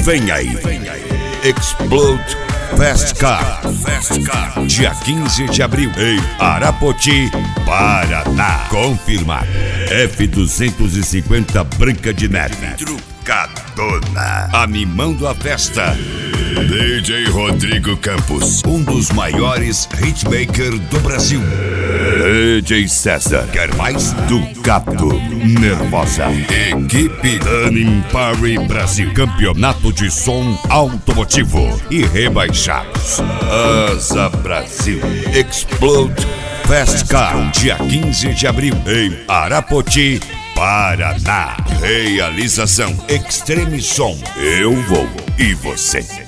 Vem aí, Explode Fast Car, dia 15 de abril, em Arapoti, Paraná. Confirmado. F250 Branca de Neve, trucadona, animando a festa. DJ Rodrigo Campos, um dos maiores hitmakers do Brasil. DJ César, quer mais? Ducato, Nervosa. Equipe Danin Parry Brasil, campeonato de som automotivo e rebaixados. Asa Brasil, Explode Fast Car, dia 15 de abril, em Arapoti, Paraná. Realização Extreme Som. Eu vou e você.